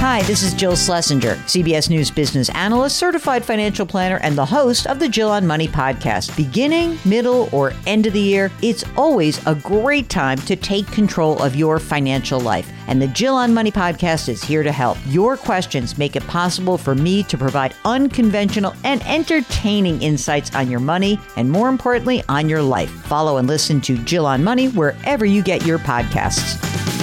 Hi, this is Jill Schlesinger, CBS News business analyst, certified financial planner, and the host of the Jill on Money podcast. Beginning, middle, or end of the year, it's always a great time to take control of your financial life. And the Jill on Money podcast is here to help. Your questions make it possible for me to provide unconventional and entertaining insights on your money and, more importantly, on your life. Follow and listen to Jill on Money wherever you get your podcasts.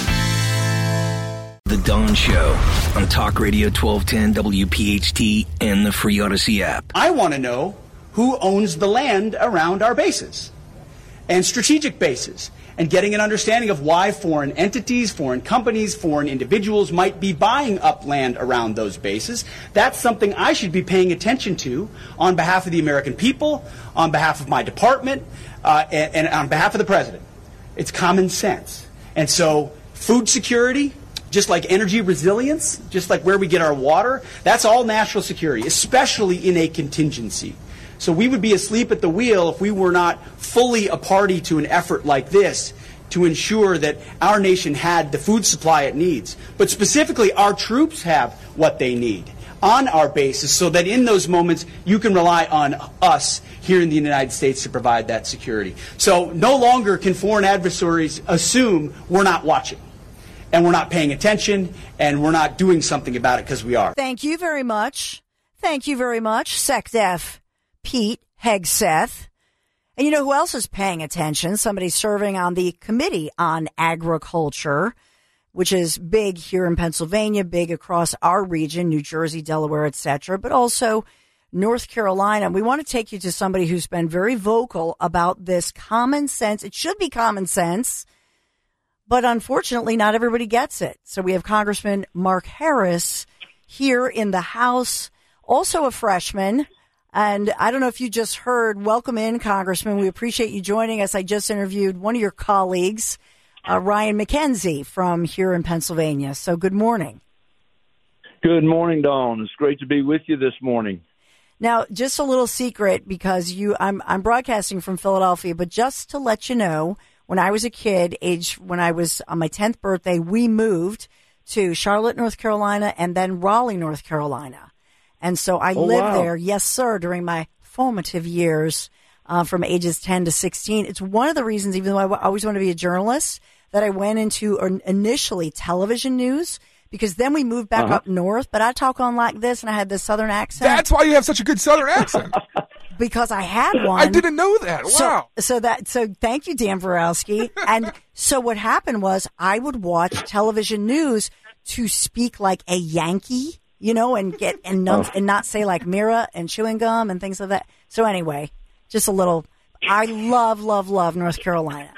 The Dawn Show on Talk Radio 1210 WPHT and the free Odyssey app. I want to know who owns the land around our bases and strategic bases, and getting an understanding of why foreign entities, foreign companies, foreign individuals might be buying up land around those bases. That's something I should be paying attention to on behalf of the American people, on behalf of my department, and on behalf of the president. It's common sense. And so food security, just like energy resilience, just like where we get our water, that's all national security, especially in a contingency. So we would be asleep at the wheel if we were not fully a party to an effort like this to ensure that our nation had the food supply it needs. But specifically, our troops have what they need on our bases so that in those moments you can rely on us here in the United States to provide that security. So no longer can foreign adversaries assume we're not watching, and we're not paying attention, and we're not doing something about it because we are. Thank you very much. Thank you very much, SecDef Pete Hegseth. And you know who else is paying attention? Somebody serving on the Committee on Agriculture, which is big here in Pennsylvania, big across our region, New Jersey, Delaware, etc., but also North Carolina. We want to take you to somebody who's been very vocal about this common sense. It should be common sense, but unfortunately, not everybody gets it. So we have Congressman Mark Harris here in the House, also a freshman. And I don't know if you just heard, welcome in, Congressman. We appreciate you joining us. I just interviewed one of your colleagues, Ryan McKenzie from here in Pennsylvania. So good morning. Good morning, Dawn. It's great to be with you this morning. Now, just a little secret, because I'm broadcasting from Philadelphia, but just to let you know, when I was a kid, when I was on my 10th birthday, we moved to Charlotte, North Carolina, and then Raleigh, North Carolina. And so I lived there, yes, sir, during my formative years from ages 10 to 16. It's one of the reasons, even though I always wanted to be a journalist, that I went into initially television news, because then we moved back up north. But I talk on like this, and I had this Southern accent. That's why you have such a good Southern accent. Because I had one. I didn't know that. Wow. So thank you, Dan Vorowski. And so what happened was I would watch television news to speak like a Yankee, you know, and not say like Mira and chewing gum and things like that. So anyway, just a little. I love North Carolina.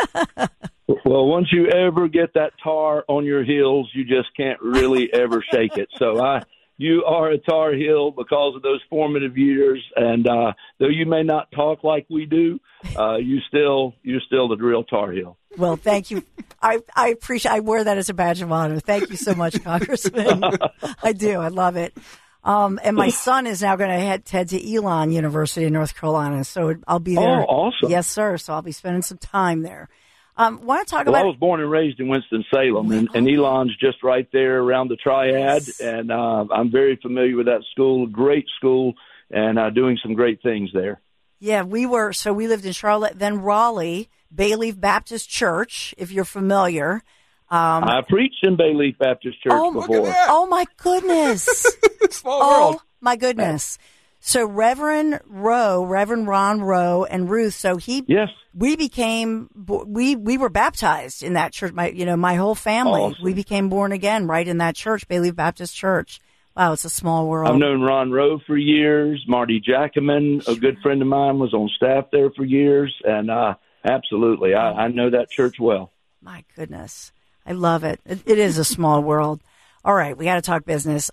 Well, once you ever get that tar on your heels, you just can't really ever shake it. So you are a Tar Heel because of those formative years, and though you may not talk like we do, you're still the real Tar Heel. Well, thank you. I appreciate. I wear that as a badge of honor. Thank you so much, Congressman. I do. I love it. And my son is now going to head to Elon University in North Carolina, so I'll be there. Oh, awesome! Yes, sir. So I'll be spending some time there. Want to talk about? I was born and raised in Winston-Salem, and Elon's just right there around the Triad, yes. And I'm very familiar with that school. Great school, and doing some great things there. Yeah, we lived in Charlotte, then Raleigh, Bayleaf Baptist Church, if you're familiar. I preached in Bayleaf Baptist Church before. Oh, my goodness. Small world. Oh, my goodness. So Reverend Ron Rowe and Ruth, we were baptized in that church. My whole family, awesome. We became born again right in that church, Bayleaf Baptist Church. Wow, it's a small world. I've known Ron Rowe for years. Marty Jackaman, a good friend of mine, was on staff there for years. And absolutely, I know that church well. My goodness. I love it. It is a small world. All right, we got to talk business.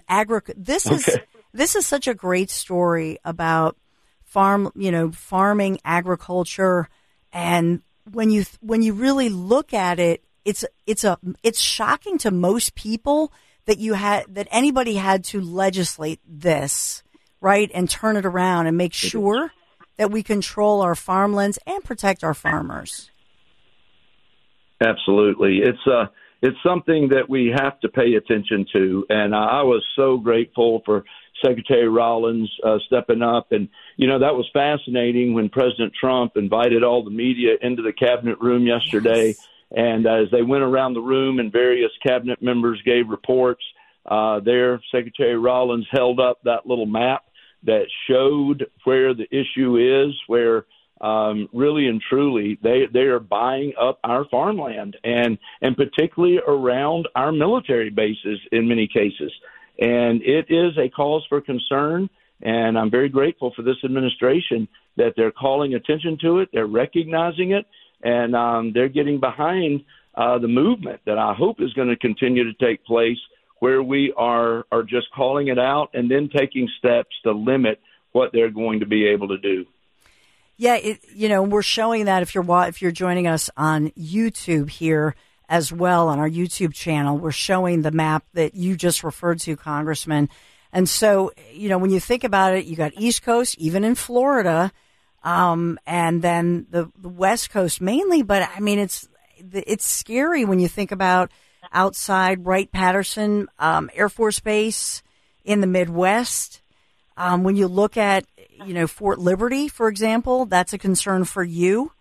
This is such a great story about farming, agriculture, and when you really look at it, it's shocking to most people that anybody had to legislate this, right, and turn it around and make sure that we control our farmlands and protect our farmers. Absolutely. it's something that we have to pay attention to. And I was so grateful for Secretary Rollins stepping up. And, that was fascinating when President Trump invited all the media into the cabinet room yesterday. Yes. And as they went around the room and various cabinet members gave reports, Secretary Rollins held up that little map that showed where the issue is, where really and truly they are buying up our farmland and particularly around our military bases in many cases. And it is a cause for concern, and I'm very grateful for this administration that they're calling attention to it, they're recognizing it, and they're getting behind the movement that I hope is going to continue to take place, where we are just calling it out and then taking steps to limit what they're going to be able to do. Yeah, we're showing that if you're joining us on YouTube here as well, on our YouTube channel, we're showing the map that you just referred to, Congressman. And so, when you think about it, you got East Coast, even in Florida, and then the West Coast mainly. But I mean, it's scary when you think about outside Wright-Patterson Air Force Base in the Midwest. When you look at, Fort Liberty, for example, that's a concern for you.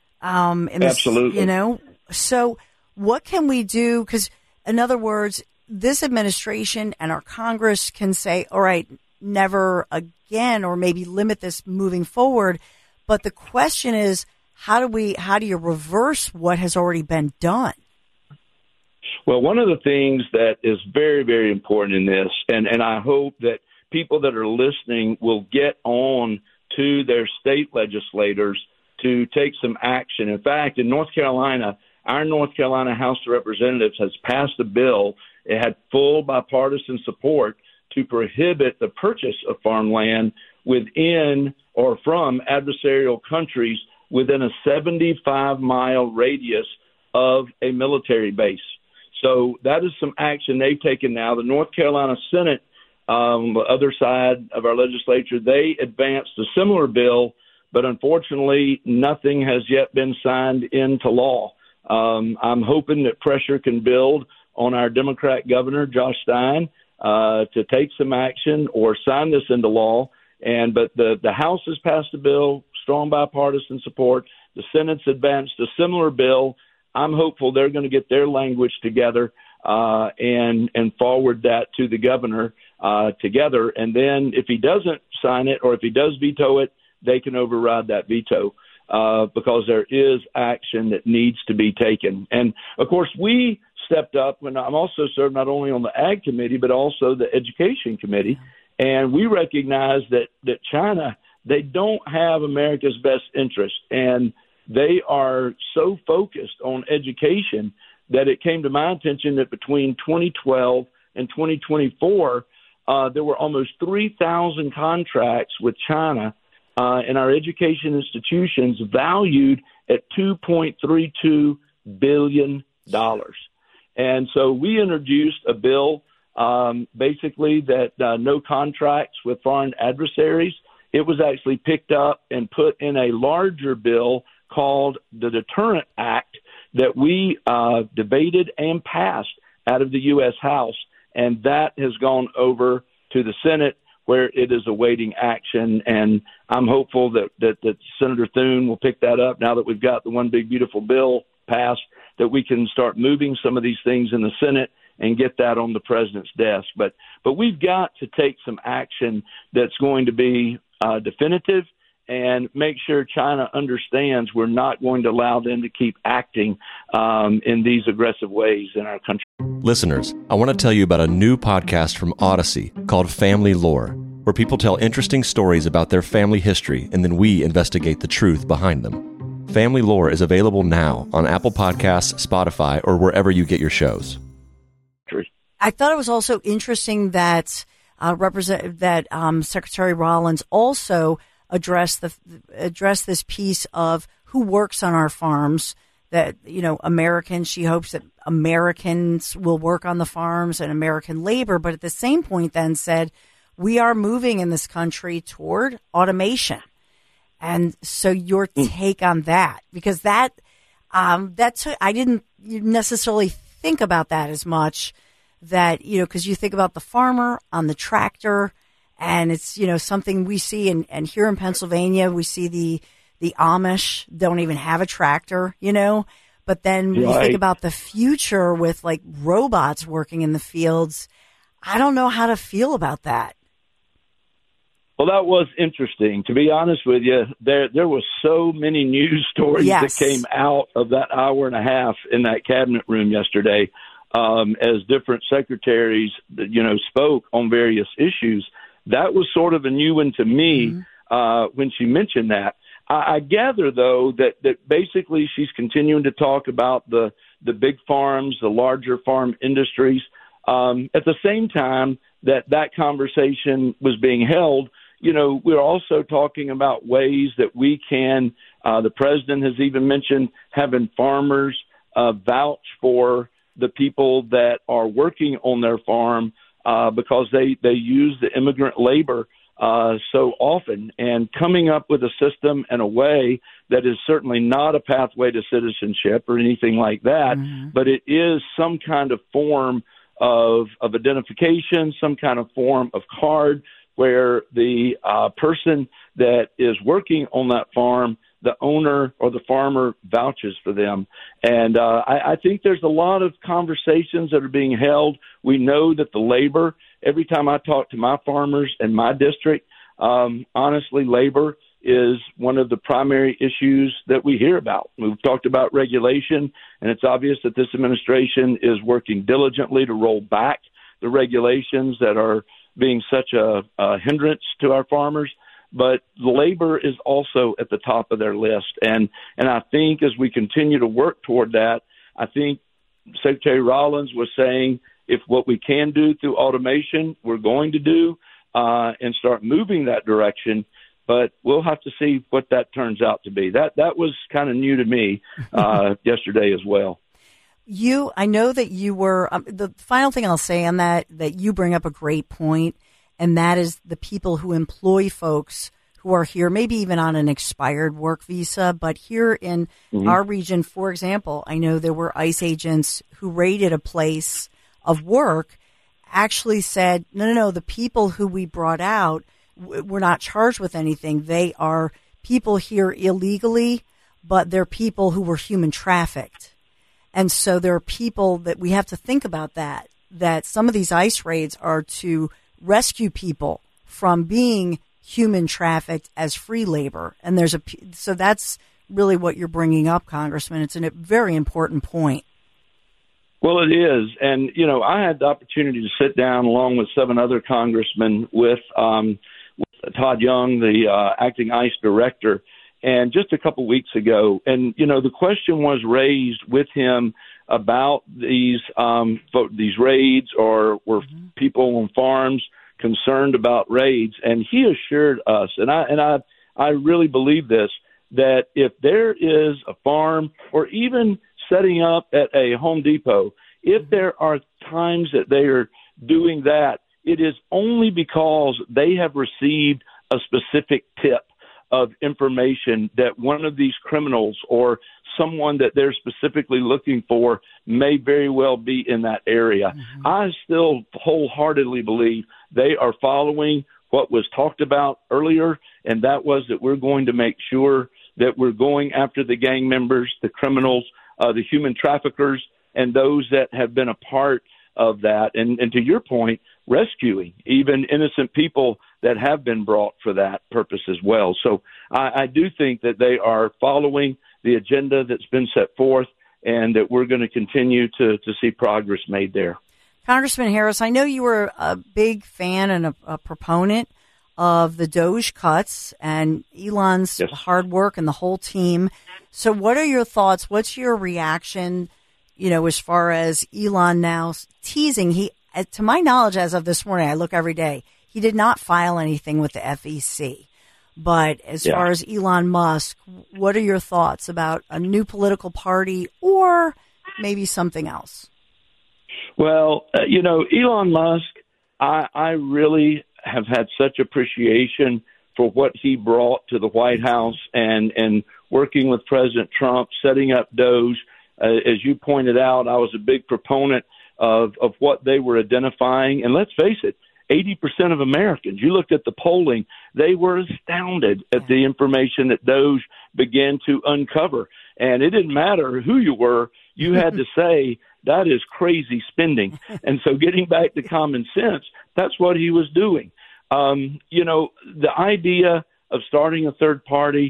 Absolutely. So what can we do? Because, in other words, this administration and our Congress can say, all right, never again, or maybe limit this moving forward. But the question is, how do you reverse what has already been done? Well, one of the things that is very, very important in this, and I hope that people that are listening will get on to their state legislators to take some action. In fact, in North Carolina, our North Carolina House of Representatives has passed a bill. It had full bipartisan support to prohibit the purchase of farmland within or from adversarial countries within a 75-mile radius of a military base. So that is some action they've taken now. The North Carolina Senate, the other side of our legislature, they advanced a similar bill, but unfortunately nothing has yet been signed into law. I'm hoping that pressure can build on our Democrat governor, Josh Stein, to take some action or sign this into law. But the House has passed a bill, strong bipartisan support. The Senate's advanced a similar bill. I'm hopeful they're going to get their language together and forward that to the governor together. And then if he doesn't sign it or if he does veto it, they can override that veto because there is action that needs to be taken. And, of course, we stepped up when I'm also served not only on the Ag Committee but also the Education Committee. And we recognize that China, they don't have America's best interest. And they are so focused on education that it came to my attention that between 2012 and 2024, there were almost 3,000 contracts with China in our education institutions valued at $2.32 billion. And so we introduced a bill basically that no contracts with foreign adversaries. It was actually picked up and put in a larger bill called the Deterrent Act that we debated and passed out of the U.S. House, and that has gone over to the Senate where it is awaiting action. And I'm hopeful that Senator Thune will pick that up now that we've got the One Big Beautiful Bill passed, that we can start moving some of these things in the Senate and get that on the president's desk. But we've got to take some action that's going to be definitive and make sure China understands we're not going to allow them to keep acting in these aggressive ways in our country. Listeners, I want to tell you about a new podcast from Odyssey called Family Lore, where people tell interesting stories about their family history and then we investigate the truth behind them. Family Lore is available now on Apple Podcasts, Spotify, or wherever you get your shows. I thought it was also interesting that Secretary Rollins also address this piece of who works on our farms, that, Americans, she hopes that Americans will work on the farms and American labor, but at the same point then said, we are moving in this country toward automation. And so your take on that, because I didn't necessarily think about that as much. That, because you think about the farmer on the tractor, and it's, something we see, and here in Pennsylvania, we see the Amish don't even have a tractor, but then when you think about the future with like robots working in the fields, I don't know how to feel about that. Well, that was interesting. To be honest with you, there was so many news stories that came out of that hour and a half in that cabinet room yesterday, as different secretaries, spoke on various issues. That was sort of a new one to me when she mentioned that. I gather, though, that basically she's continuing to talk about the big farms, the larger farm industries. At the same time that conversation was being held, we're also talking about ways that we can, the president has even mentioned having farmers vouch for the people that are working on their farm because they use the immigrant labor so often, and coming up with a system and a way that is certainly not a pathway to citizenship or anything like that, but it is some kind of form of identification, some kind of form of card where the person that is working on that farm, the owner or the farmer, vouches for them. And I think there's a lot of conversations that are being held. We know that the labor, every time I talk to my farmers in my district, honestly, labor is one of the primary issues that we hear about. We've talked about regulation, and it's obvious that this administration is working diligently to roll back the regulations that are being such a hindrance to our farmers. But labor is also at the top of their list. And I think as we continue to work toward that, I think Secretary Rollins was saying if what we can do through automation, we're going to do and start moving that direction. But we'll have to see what that turns out to be. That was kind of new to me yesterday as well. I know that you were, the final thing I'll say on that you bring up a great point, and that is the people who employ folks who are here, maybe even on an expired work visa. But here in our region, for example, I know there were ICE agents who raided a place of work, actually said, no, the people who we brought out were not charged with anything. They are people here illegally, but they're people who were human trafficked. And so there are people that we have to think about that some of these ICE raids are to rescue people from being human trafficked as free labor. And so that's really what you're bringing up, Congressman. It's a very important point. Well, it is. And, I had the opportunity to sit down along with 7 other congressmen with Todd Young, the acting ICE director, and just a couple weeks ago. And, the question was raised with him about these raids, or were people on farms concerned about raids? And he assured us, and I really believe this, that if there is a farm or even setting up at a Home Depot, if there are times that they are doing that, it is only because they have received a specific tip of information that one of these criminals or someone that they're specifically looking for may very well be in that area. I still wholeheartedly believe they are following what was talked about earlier, and that was that we're going to make sure that we're going after the gang members, the criminals, the human traffickers, and those that have been a part of that. And to your point, rescuing even innocent people that have been brought for that purpose as well. So I do think that they are following the agenda that's been set forth, and that we're going to continue to see progress made there. Congressman Harris, I know you were a big fan and a proponent of the DOGE cuts and Elon's hard work and the whole team. So what are your thoughts? What's your reaction, as far as Elon now teasing? To my knowledge, as of this morning, I look every day, he did not file anything with the FEC. But as far as Elon Musk, what are your thoughts about a new political party or maybe something else? Well, Elon Musk, I really have had such appreciation for what he brought to the White House and working with President Trump, setting up DOGE. As you pointed out, I was a big proponent of what they were identifying. And let's face it, 80% of Americans, you looked at the polling, they were astounded at the information that DOJ began to uncover. And it didn't matter who you were, you had to say, that is crazy spending. And so getting back to common sense, that's what he was doing. The idea of starting a third party,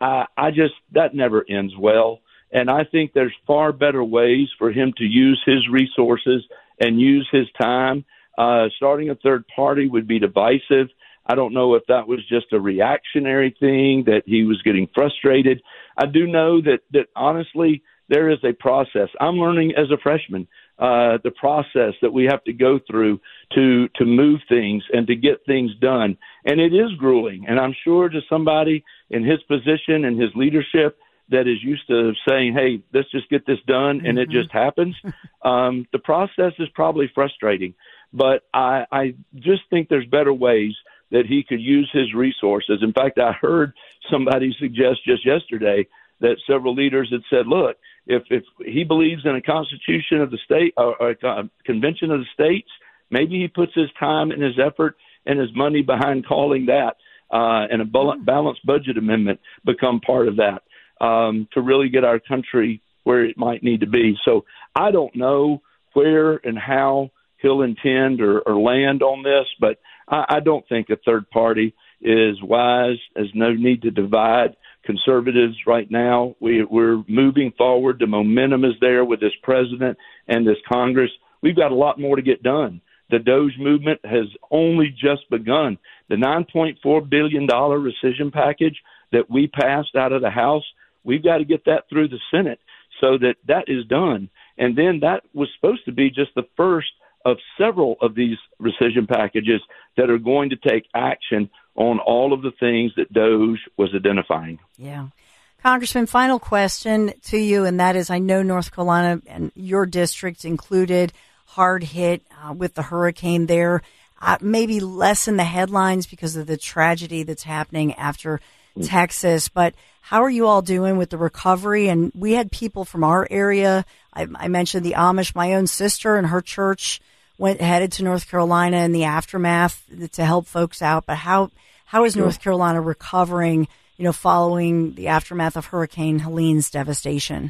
that never ends well. And I think there's far better ways for him to use his resources and use his time. Starting a third party would be divisive. I don't know if that was just a reactionary thing, that he was getting frustrated. I do know that honestly, there is a process. I'm learning as a freshman the process that we have to go through to move things and to get things done. And it is grueling. And I'm sure to somebody in his position and his leadership that is used to saying, hey, let's just get this done, and it just happens, the process is probably frustrating. But I just think there's better ways that he could use his resources. In fact, I heard somebody suggest just yesterday that several leaders had said, look, if he believes in a constitution of the state or a convention of the states, maybe he puts his time and his effort and his money behind calling that and a balanced budget amendment become part of that to really get our country where it might need to be. So I don't know where and how he'll intend or land on this, but I don't think a third party is wise. There's no need to divide conservatives right now. We're moving forward. The momentum is there with this president and this Congress. We've got a lot more to get done. The DOJ movement has only just begun. The $9.4 billion rescission package that we passed out of the House, we've got to get that through the Senate so that is done. And then that was supposed to be just the first of several of these rescission packages that are going to take action on all of the things that DOJ was identifying. Yeah. Congressman, final question to you, and that is, I know North Carolina and your district included, hard hit with the hurricane there, maybe less in the headlines because of the tragedy that's happening after Texas, but how are you all doing with the recovery? And we had people from our area. I mentioned the Amish. My own sister and her church headed to North Carolina in the aftermath to help folks out. But how is North Carolina recovering, following the aftermath of Hurricane Helene's devastation?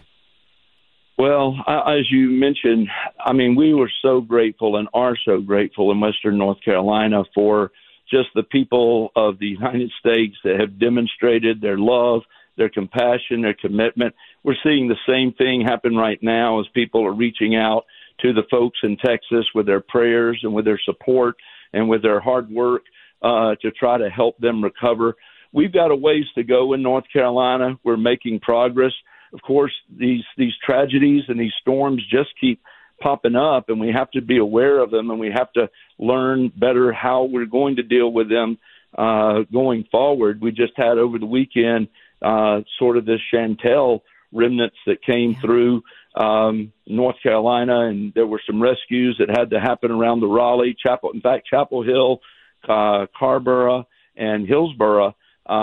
Well, as you mentioned, we were so grateful and are so grateful in Western North Carolina for just the people of the United States that have demonstrated their love, their compassion, their commitment. We're seeing the same thing happen right now as people are reaching out to the folks in Texas with their prayers and with their support and with their hard work to try to help them recover. We've got a ways to go in North Carolina. We're making progress. Of course, these tragedies and these storms just keep popping up, and we have to be aware of them, and we have to learn better how we're going to deal with them going forward. We just had over the weekend sort of this Chantel remnants that came through North Carolina, and there were some rescues that had to happen around the Raleigh, Chapel Hill, Carrboro, and Hillsborough,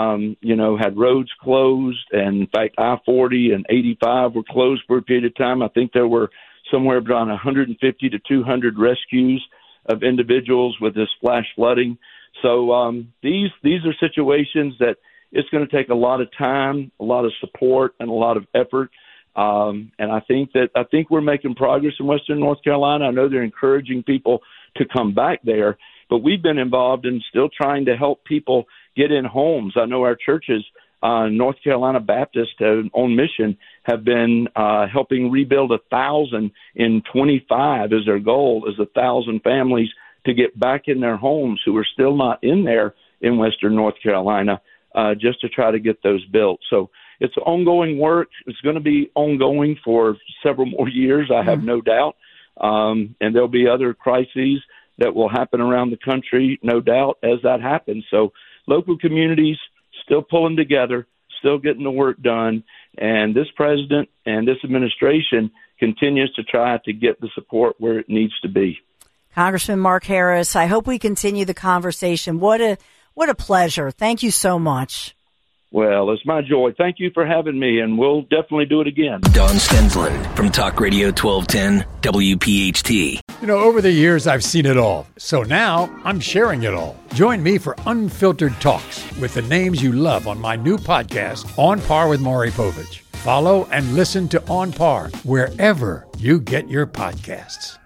had roads closed, and in fact, I-40 and 85 were closed for a period of time. I think there were somewhere around 150 to 200 rescues of individuals with this flash flooding. So these are situations that it's going to take a lot of time, a lot of support, and a lot of effort. And I think we're making progress in Western North Carolina. I know they're encouraging people to come back there, but we've been involved in still trying to help people get in homes. I know our churches, North Carolina Baptist on mission, have been helping rebuild 1,000 in 25 as their goal, is 1,000 families to get back in their homes who are still not in there in Western North Carolina, just to try to get those built. So it's ongoing work. It's going to be ongoing for several more years, I have no doubt. And there'll be other crises that will happen around the country, no doubt, as that happens. So local communities still pulling together, still getting the work done, and this president and this administration continues to try to get the support where it needs to be. Congressman Mark Harris, I hope we continue the conversation. What a pleasure. Thank you so much. Well, it's my joy. Thank you for having me, and we'll definitely do it again. Don Stensland from Talk Radio 1210 WPHT. You know, over the years, I've seen it all. So now I'm sharing it all. Join me for Unfiltered Talks with the names you love on my new podcast, On Par with Maury Povich. Follow and listen to On Par wherever you get your podcasts.